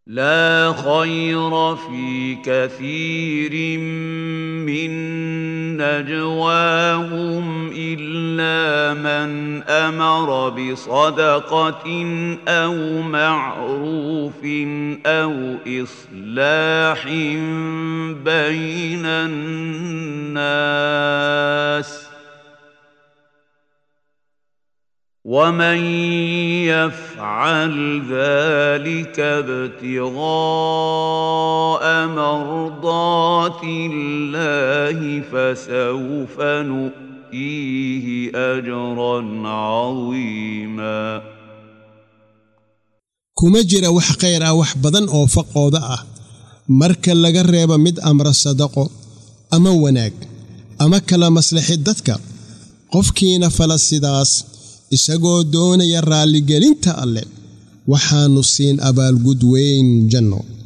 لا خير في كثير من نجواهم إلا من أمر بصدقة أو معروف أو إصلاح بين الناس ومن يفعل ذلك ابتغاء مرضات الله فسوف نؤتيه أجرا عظيما kuma jira wax khayr ah wax badan oo faqooda ah marka laga reebo mid amra sadaqo ama wanaag ama kala maslaxid dadka qofkiina fala sidaas isagoo doonaya raali gelinta alle waxaanu siin abaalgud weyn janno